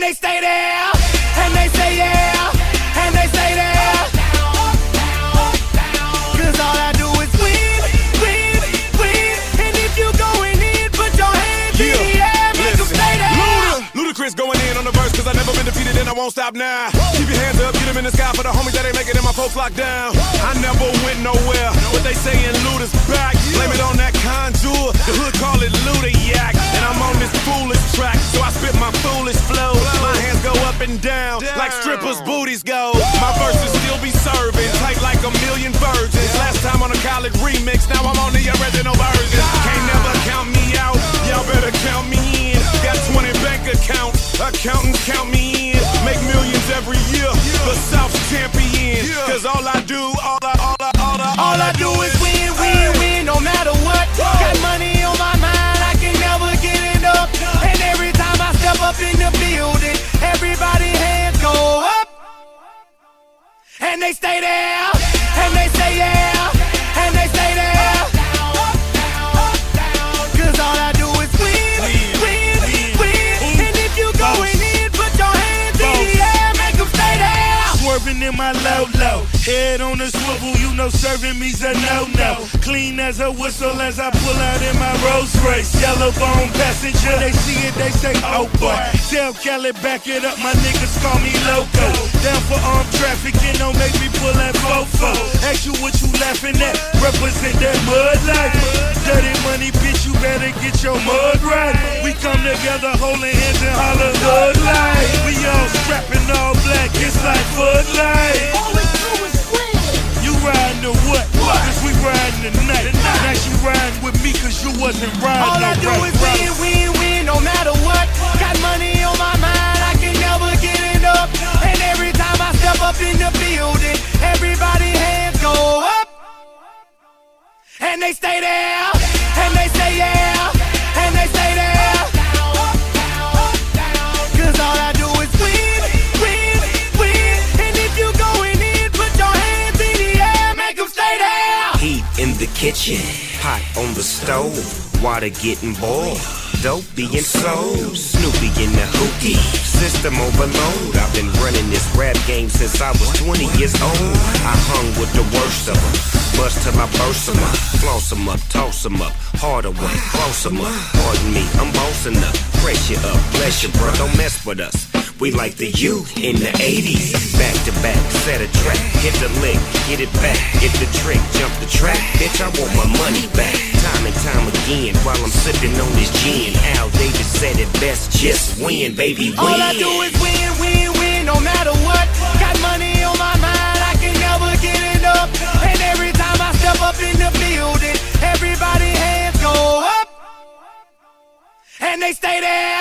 they stay there, and they say yeah, and they stay there. Cause all I do is win, win, win. And if you going in, put your hands in the air, make them stay there. Ludacris going in on the verse, cause I never been defeated and I won't stop now. Keep your hands up, get them in the sky for the homies that ain't making it, my folks locked down. I never went nowhere, but they saying Luda's back. Blame it on that conjure, the hood call it Luda-yak. And I'm on this foolish track, so I spit my foolish flow. My hands go up and down, like strippers' booties go. My verses still be serving, tight like a million virgins. Last time on a college remix, now I'm on the original version. Can't never count me out, y'all better count me in. Got 20 bank accounts, accountants count me in. Make millions every year, the South's champion. Cause all I do is win, win, win, no matter what. Got money on my mind, I can never get it up. And every time I step up in the building, everybody hands go up. And they stay there, and they say yeah, and they stay there. Cause all I do is win, win, win. And if you going in, put your hands in the air, make them stay there. Swerving in my low, head on a swivel, you know serving me's a no-no. Clean as a whistle as I pull out in my Rolls Royce. Yellow bone passenger, they see it, they say, oh boy. Tell Cali, back it up, my niggas call me loco. Down for armed trafficking, don't make me pull that fofo. Ask you what you laughing at, represent that mud life. Dirty money, bitch, you better get your mud right. We come together holding hands and holler hood life. We all strapping all black, it's like Bud Light. All we do is win. You riding to what? Cause we riding tonight. Now she riding with me cause you wasn't riding. All I do is win, win, win, no matter what. Got money on my mind, I can never get it up. And every time I step up in the building, everybody hands go up. And they stay there, and they say yeah, and they stay there. Cause all I do is win, win, win. And if you going in, put your hands in the air, make them stay there. Heat in the kitchen, hot on the stove, water getting boiled, dope being sold, Snoopy in the hookie, system overload. I've been running this rap game since I was 20 years old. I hung with the worst of them, bust till I burst them up, floss them up, toss them up, hard away, close them up. Pardon me, I'm bossing up, pressure up, bless you bro, don't mess with us. We like the U in the 80s. Back to back, set a track, hit the lick, get it back, get the trick, jump the track. Bitch, I want my money back. Time and time again, while I'm sipping on this gin. Al Davis said it best, just win, baby, win. All I do is win, win, win, no matter what. Got money on my mind, I can never get it up. And every time I step up in the building, everybody hands go up. And they stay there.